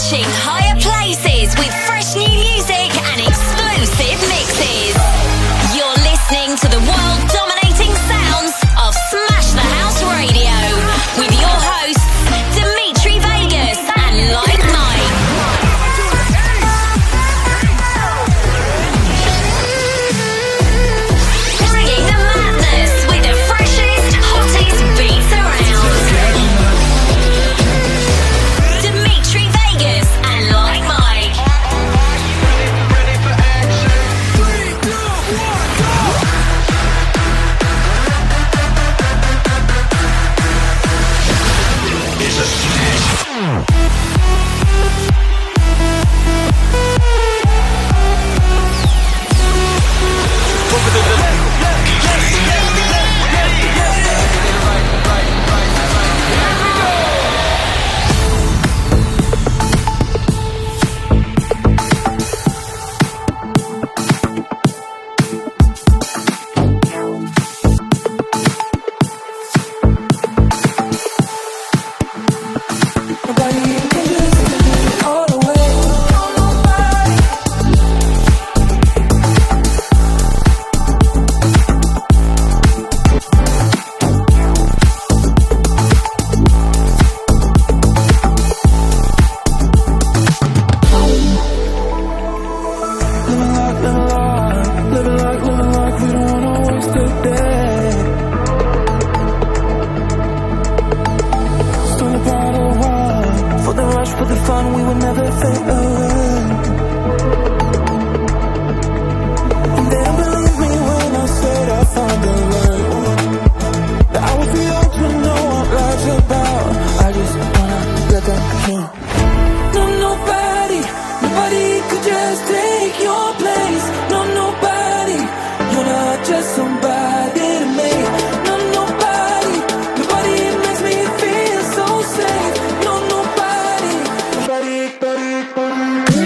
Reaching higher places with fresh new music and exclusive mixes. You're listening to the world-dominating sounds of Smash the House Radio with your hosts, Dimitri Vegas and Like Mike. Bringing the madness with the freshest, hottest beats around. Dimitri Vegas and Like Mike. Ready for action. 3, 2, 1, go! It's a smash. Nobody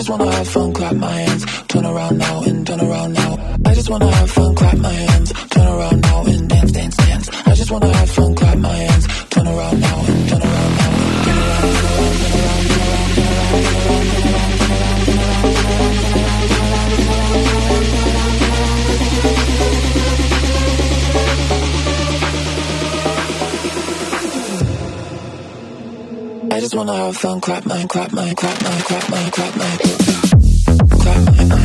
just wanna have fun, clap my hands, turn around now and turn around now. I just wanna have fun, clap my hands, turn around now and dance, dance, dance. I just wanna have fun, clap my hands, turn around now and turn around now. Turn around, turn around, turn around, turn around, turn around, turn around, turn around, turn around, turn around, turn around, turn around, turn around, turn around, turn around, turn around, turn around. I just wanna have fun, clap my, clap my, clap my, clap my, clap my, clap my, clap my.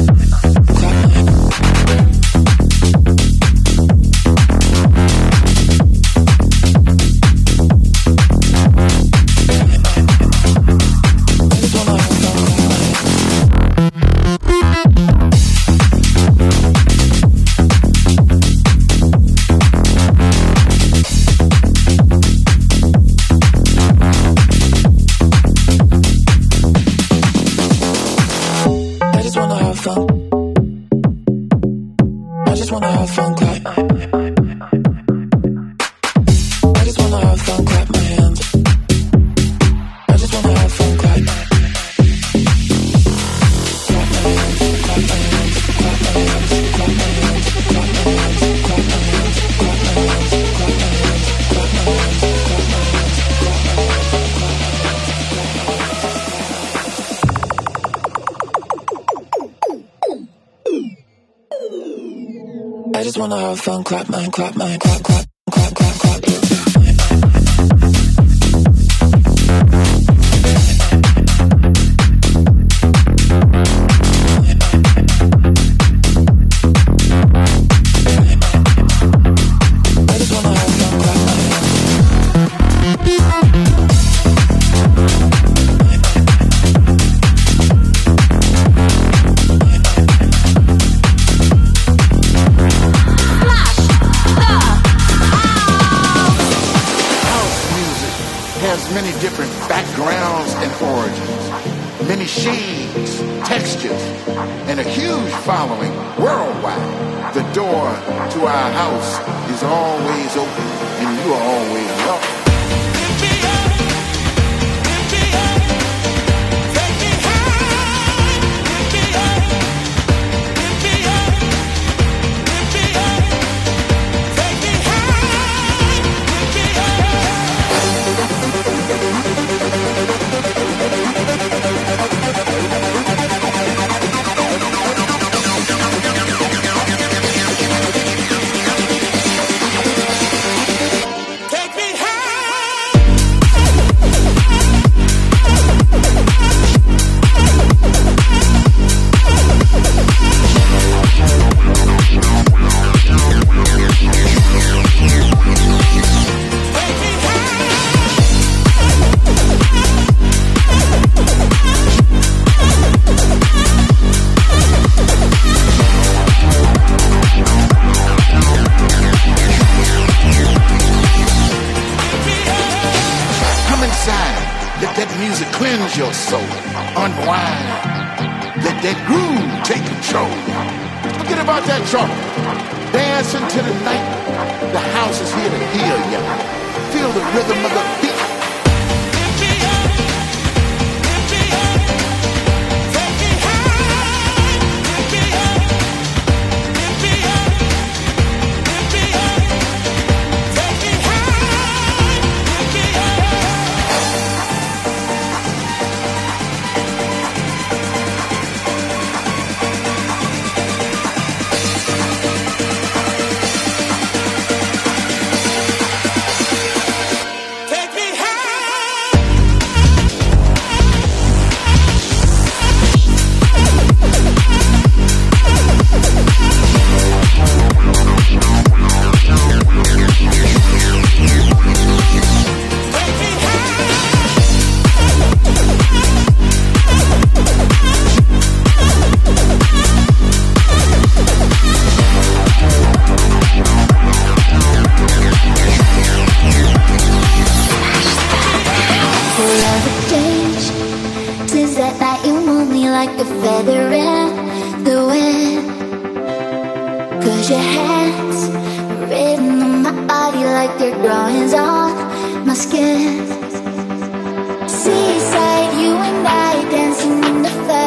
I just wanna have fun, clap my, clap my, clap, clap, clap, clap, clap. Many different backgrounds and origins, many shades, textures, and a huge following worldwide. The door to our house is always open, and you are always welcome. Cleanse your soul, unwind, let that groove take control. Forget about that trouble. Dance into the night. The house is here to heal you. Feel the rhythm of the beat. Seaside, you and I dancing in the fire.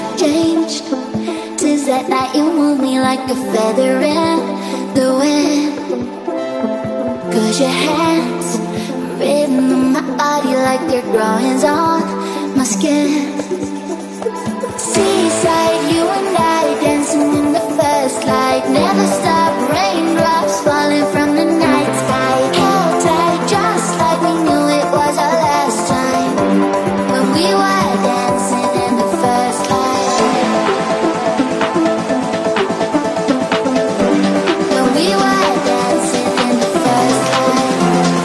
changed. 'Tis that night you move me like a feather in the wind. 'Cause your hands written on my body like they're drawings on my skin. Seaside, you and I dancing in the first light. Never stop, raindrops falling from the night sky. Held tight, just like we knew it was our last time. When we were dancing in the first light. When we were dancing in the first light.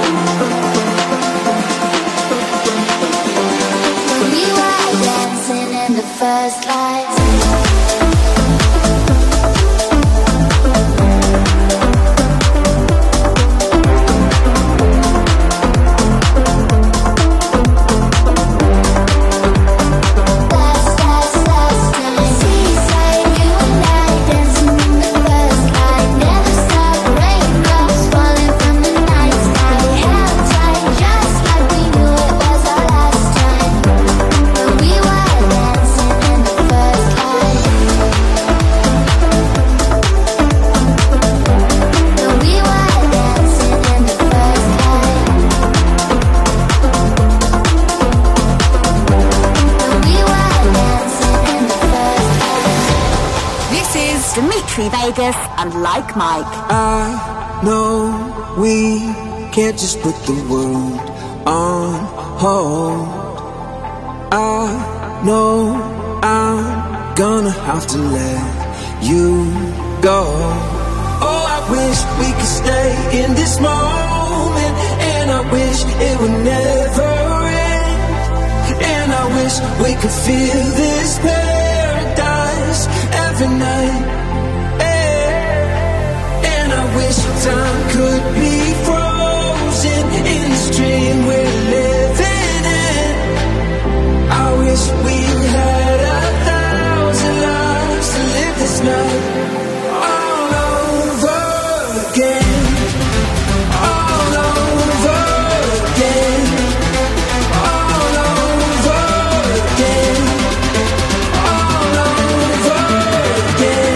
When we were dancing in the first light. Vegas and Like Mike. I know we can't just put the world on hold. I know I'm gonna have to let you go. Oh, I wish we could stay in this moment, and I wish it would never end. And I wish we could feel this paradise every night. I wish time could be frozen in this dream we're living in. I wish we had 1,000 lives to live this night all over again, all over again, all over again, all over again.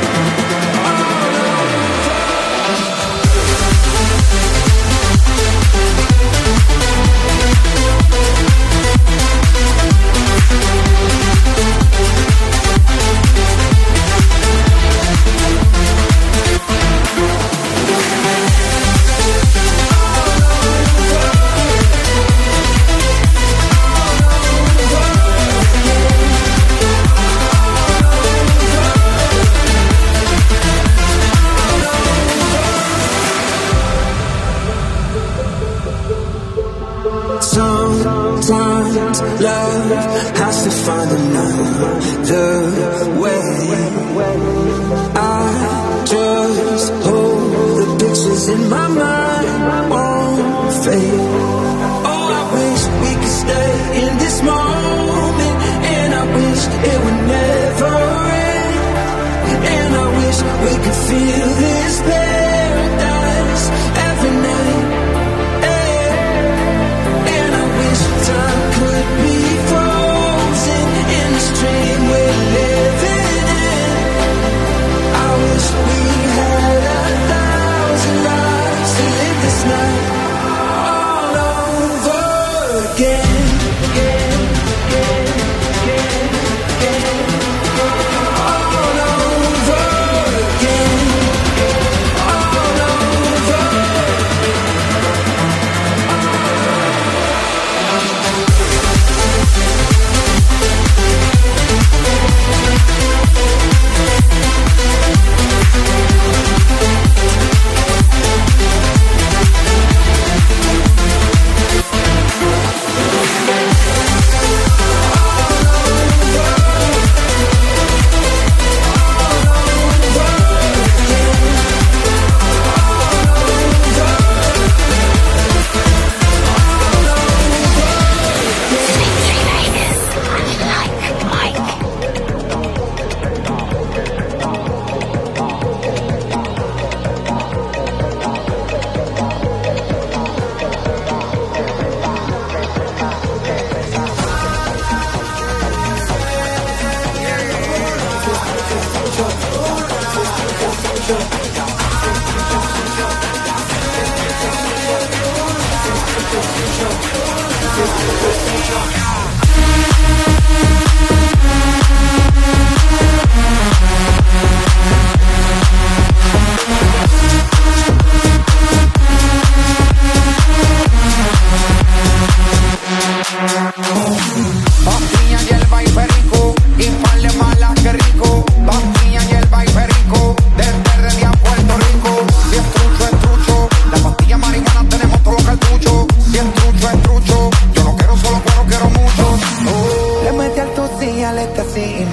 Sometimes love has to find another way. I just hold the pictures in my mind won't fade. Oh, I wish we could stay in this moment, and I wish it would never end. And I wish we could feel this paradise every night. Time could be frozen in this dream we're living in. I wish we had 1,000 lives to live this night all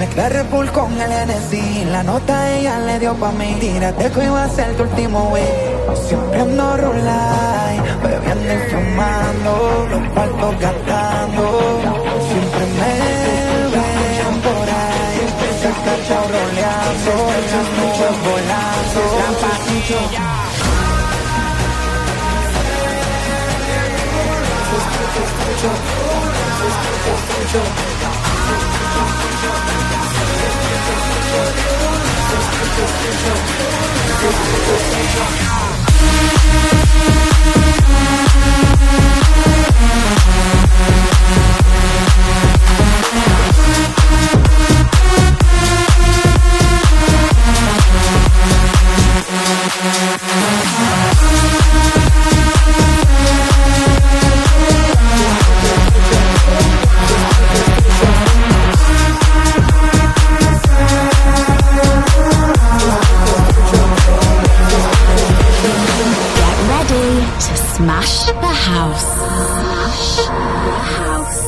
La Red Bull con el NC, la nota ella le dio pa' mí. Tírate que iba a ser tu último wey. Siempre ando rulay, bebiendo y fumando, los cuartos gastando. Siempre me ven por ahí, se ha cachao roleando, las nubes volando, la patilla. Smash the house. Smash the house.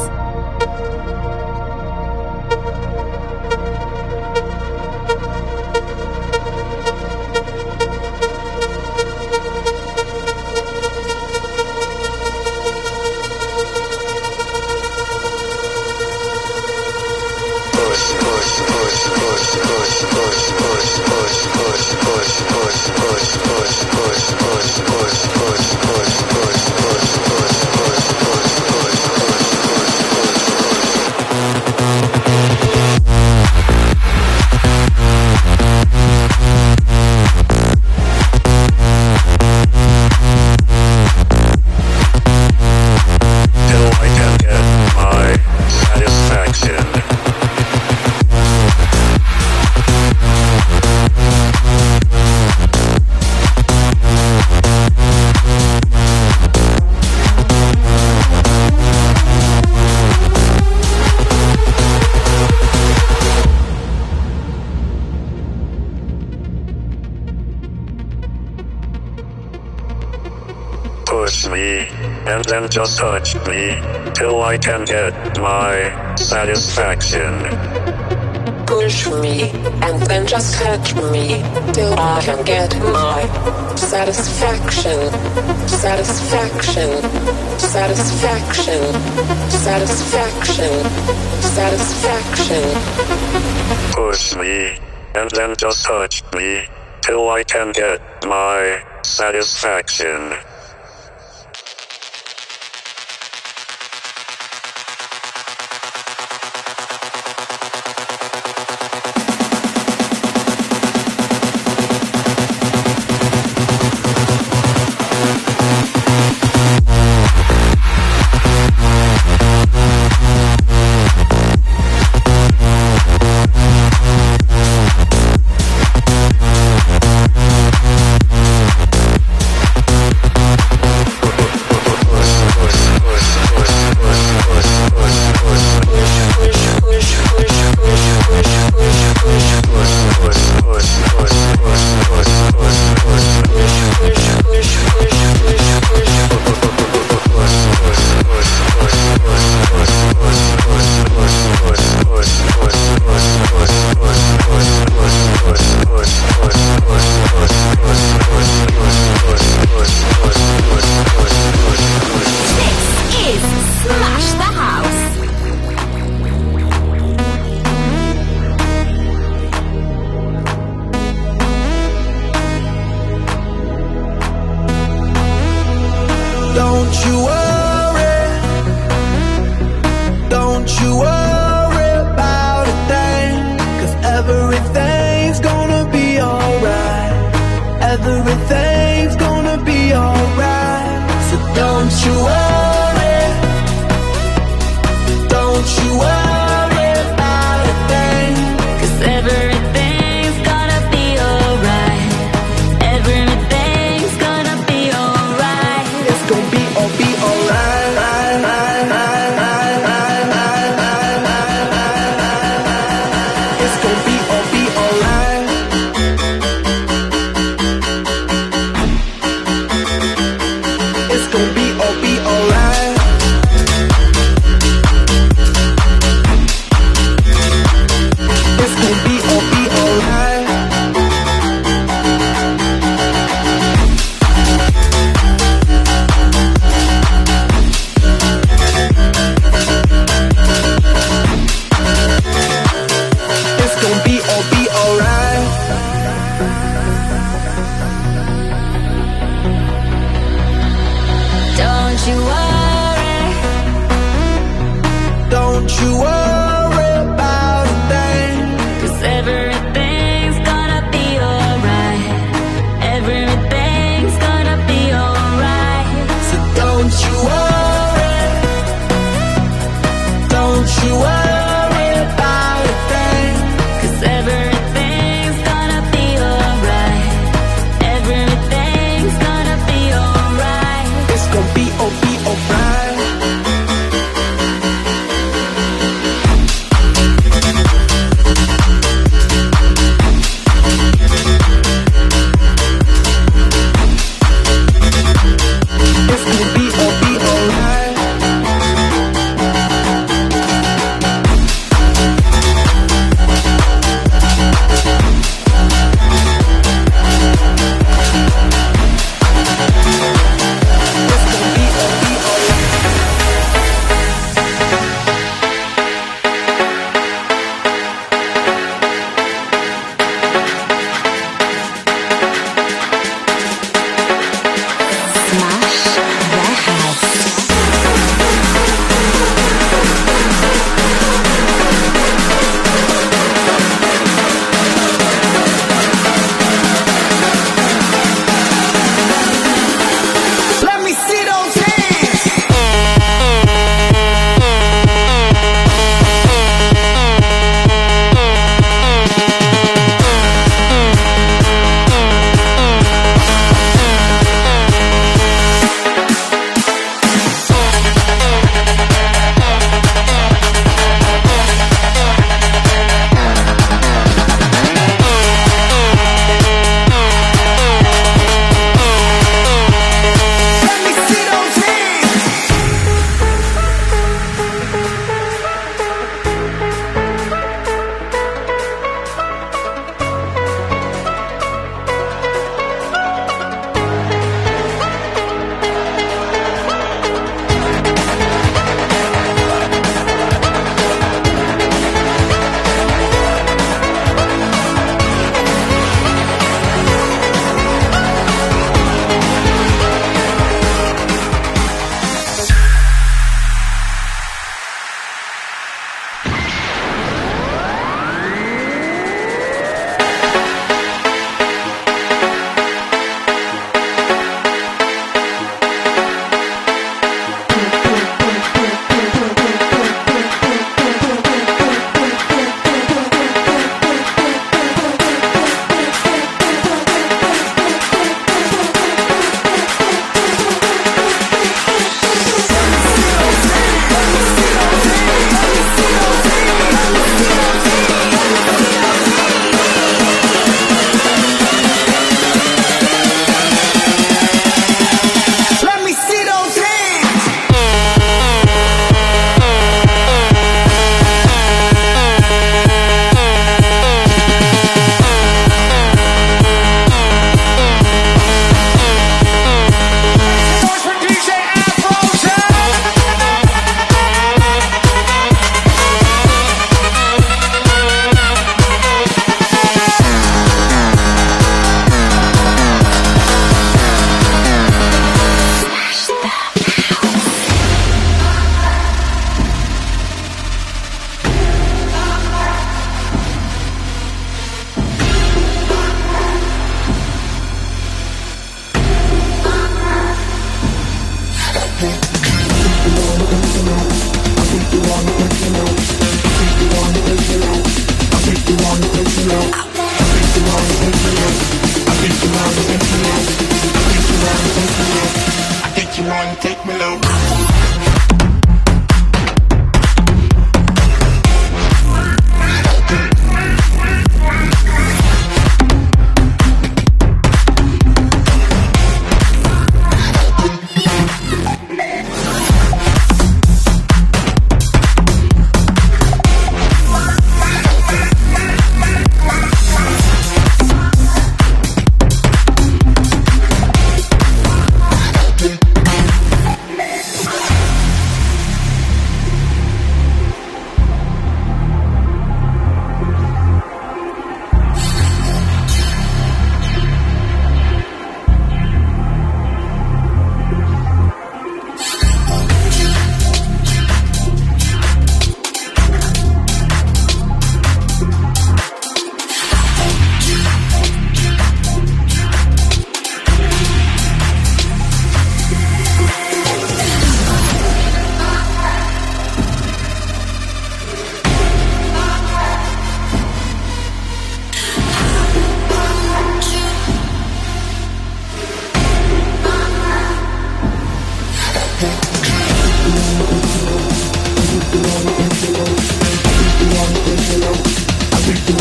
Push me, and then just touch me, till I can get my satisfaction. Push me, and then just touch me, till I can get my satisfaction. Satisfaction. Satisfaction. Satisfaction. Satisfaction. Push me, and then just touch me, till I can get my satisfaction. Be alright. gon' be alright. Don't you worry. Don't you worry about a thing. 'Cause everything's gonna be alright. Everything's gonna be alright. So don't you worry. Don't you worry about a thing. 'Cause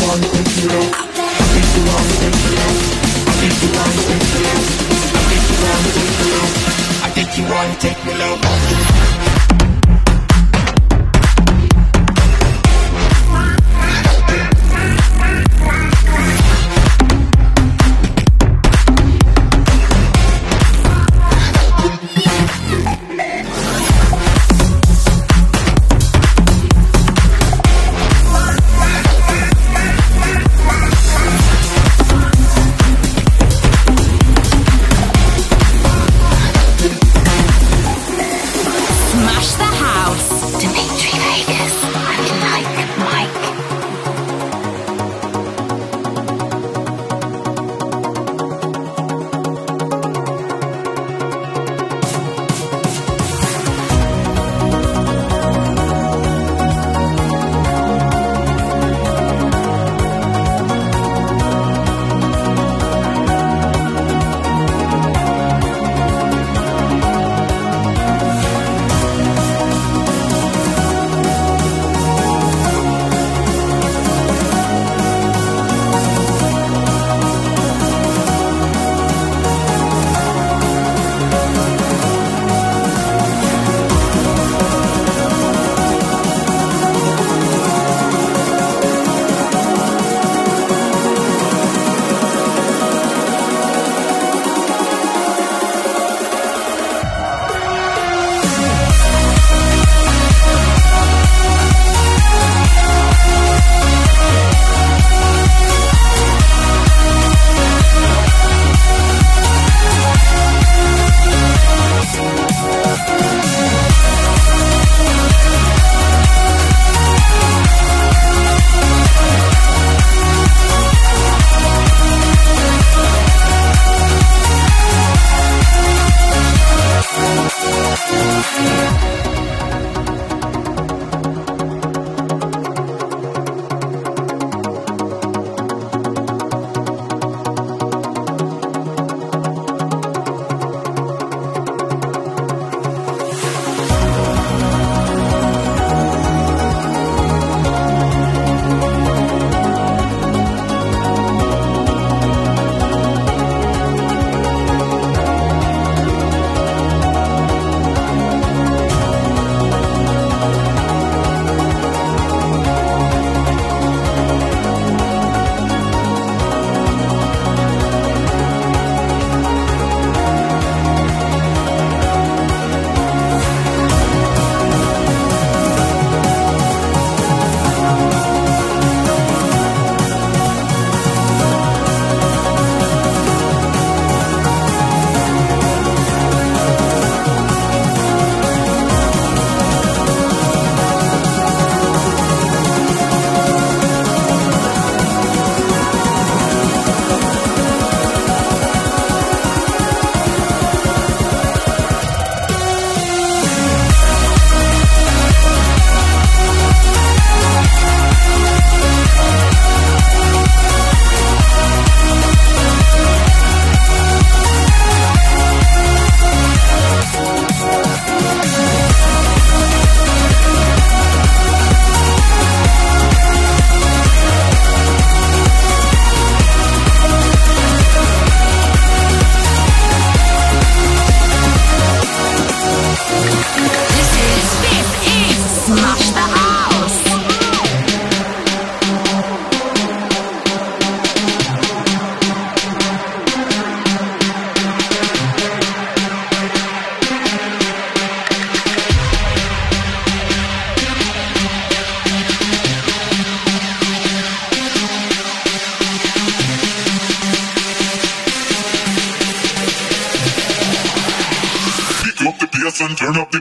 and turn up the...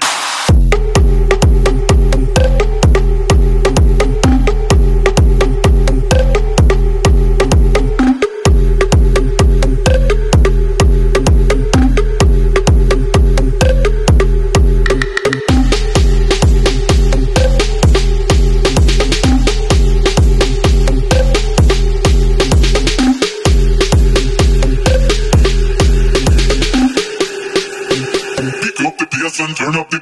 And turn up the...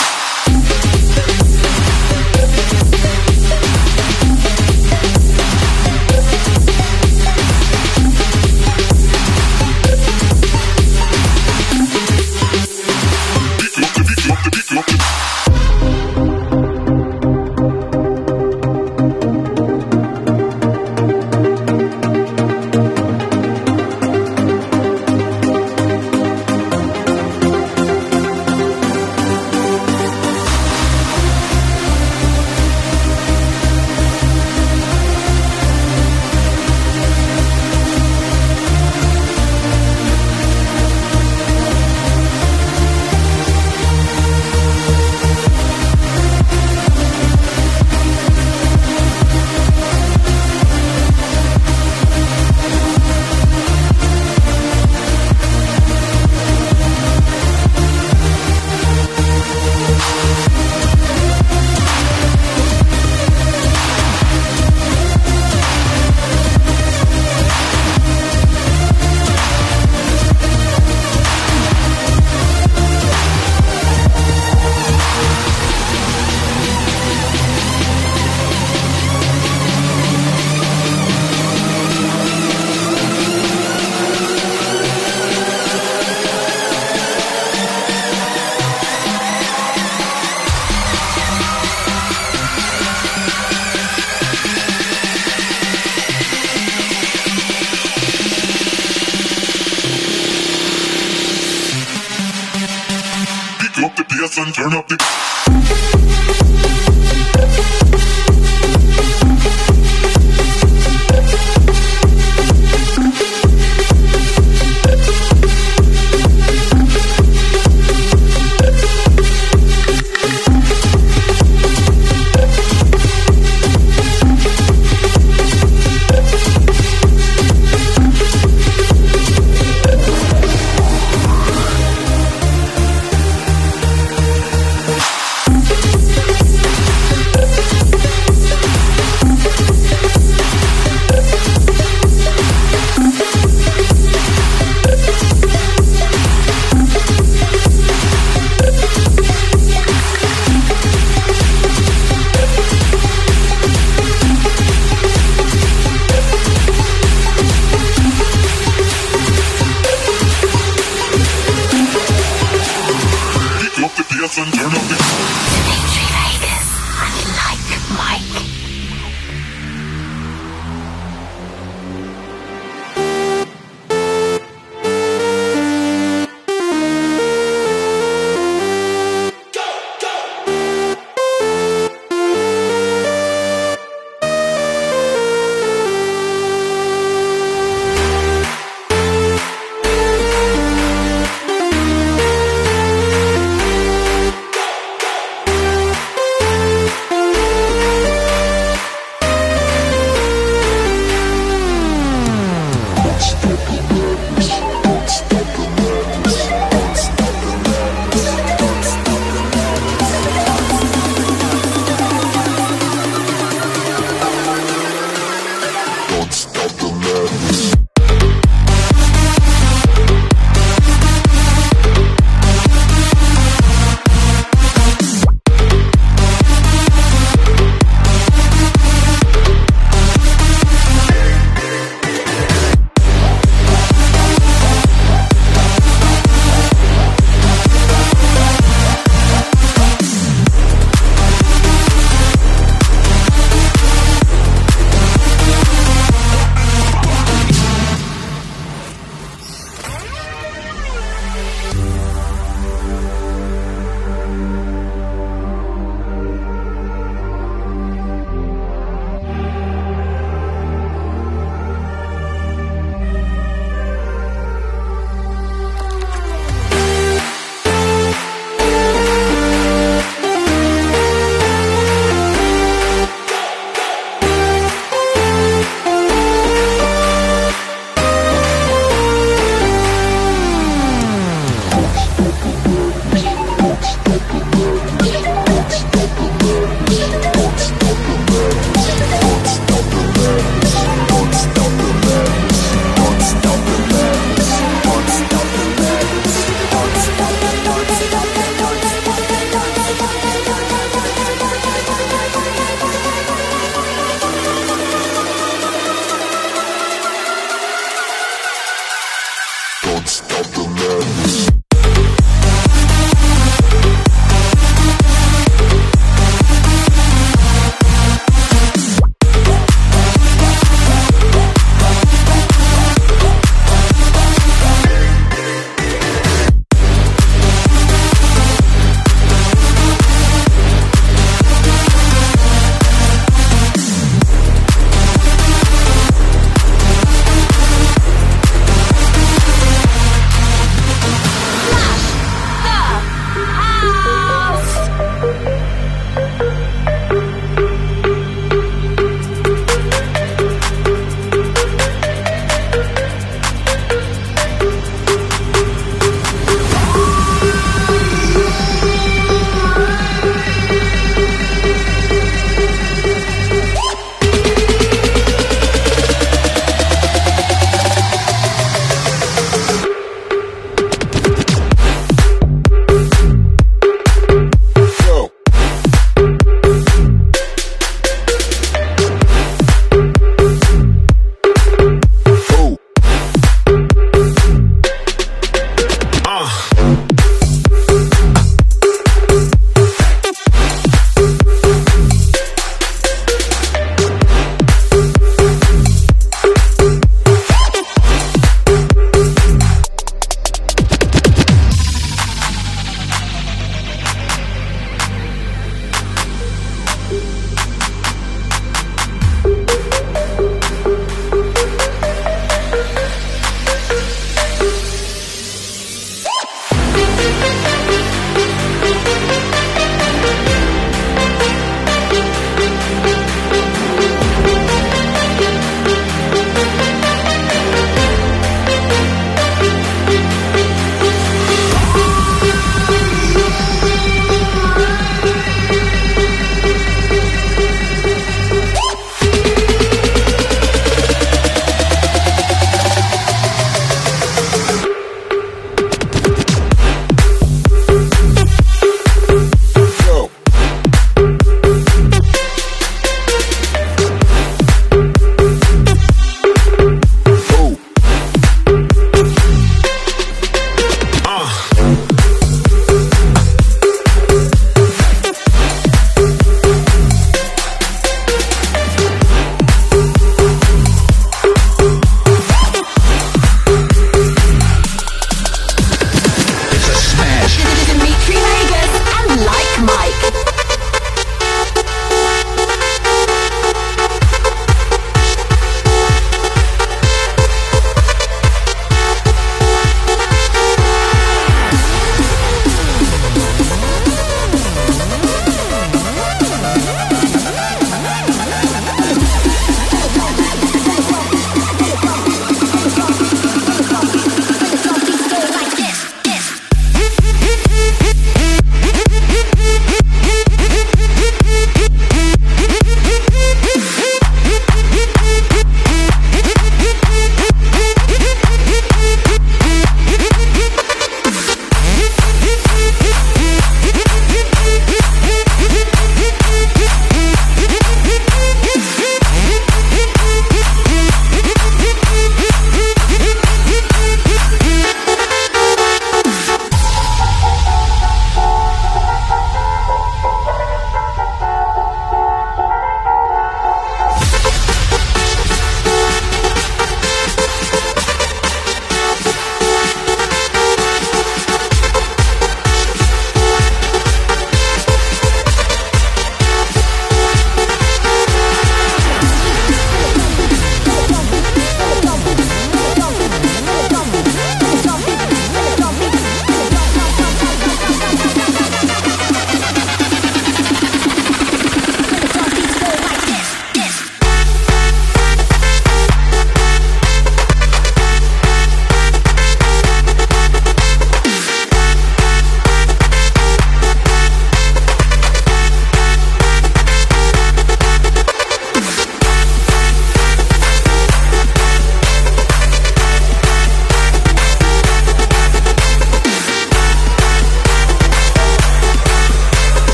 bass and turn up the. And turn up the. Dimitri Vegas and Like Mike.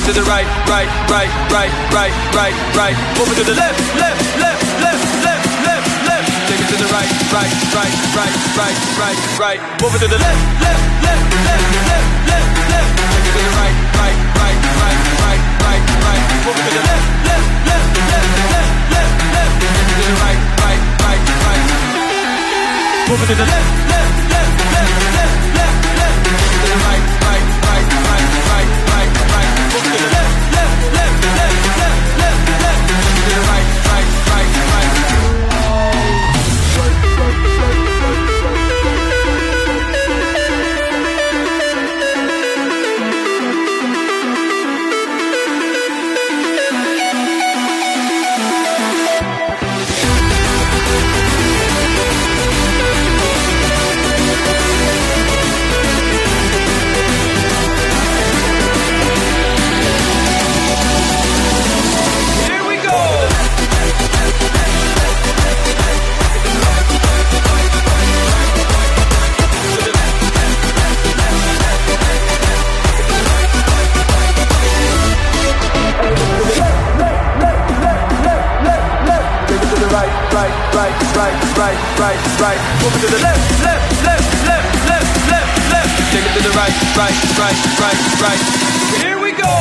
to the right, right, right, right, right, right, right. Move it to the left, left, left, left, left, left, left. Take it to the right, right, right, right, right, right, right. Move it to the left, left, left, left, left, left, left. Take it to the right, right, right, right, right, right, right. Move it to the left, left, left, left, left, left, left. Take it to the right, right, right, right. Move it to the left, left, left, left, left, left, left. Take it to the right, right, right, right, right, right, right. Move it to the left, left, left, left, left, left, left. Take it to the right, right, right, right. Right, move it to the left, left, left, left, left, left, left. Take it to the right, right, right, right, right. Here we go.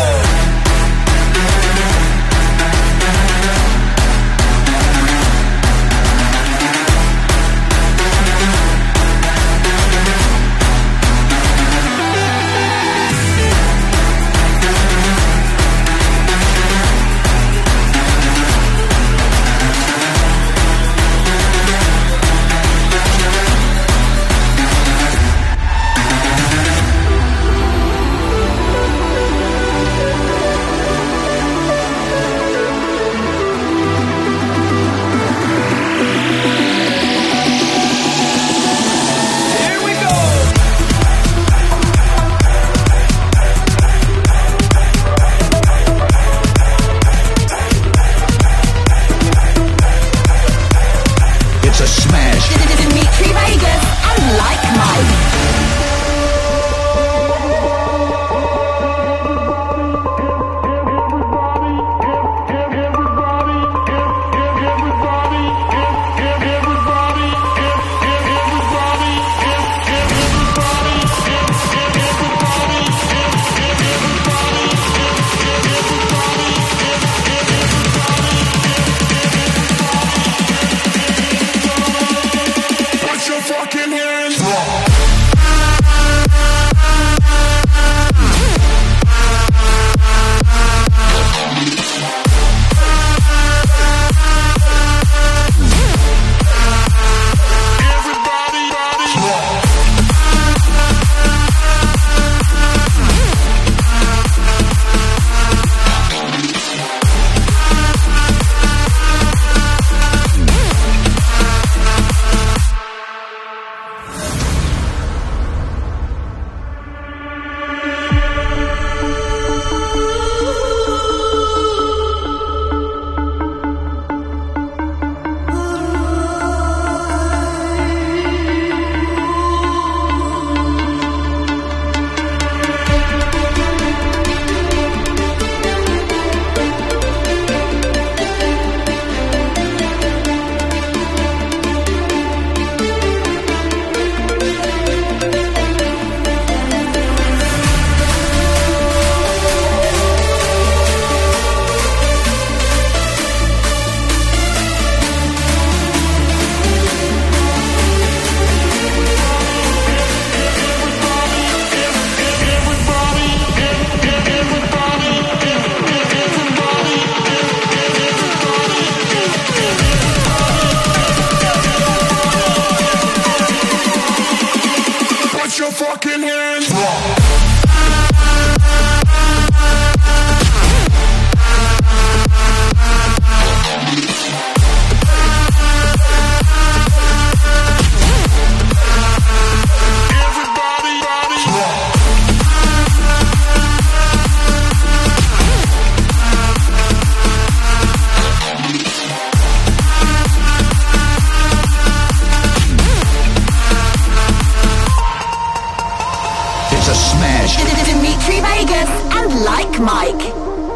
Mike.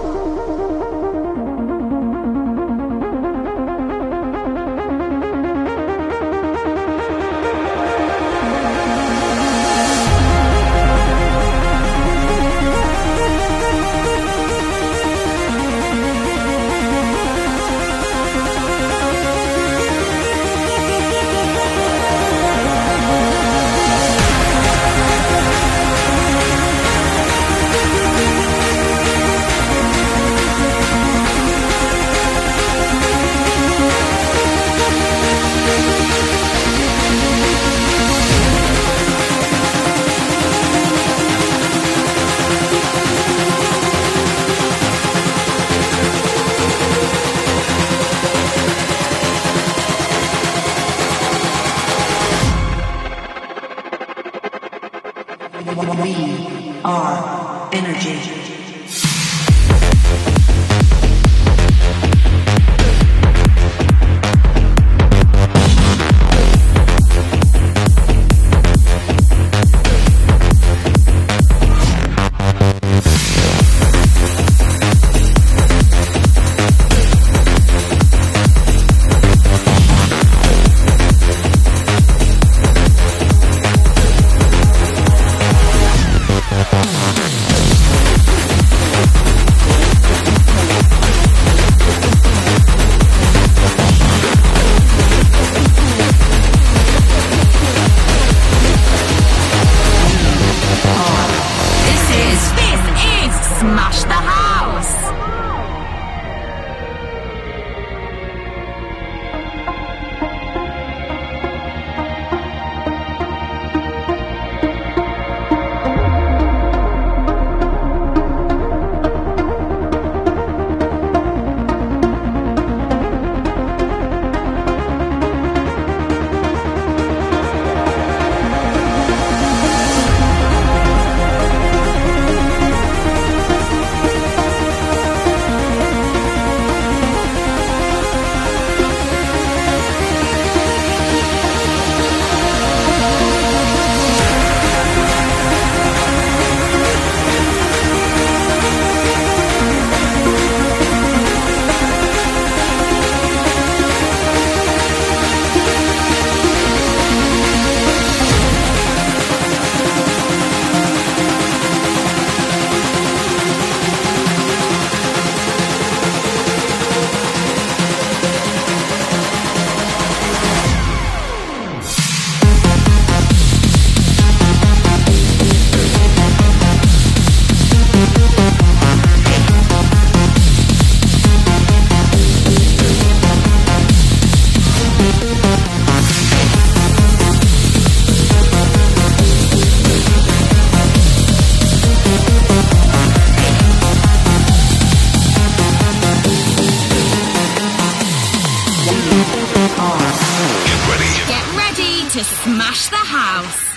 We are energy. Smash the house! Get ready to smash the house.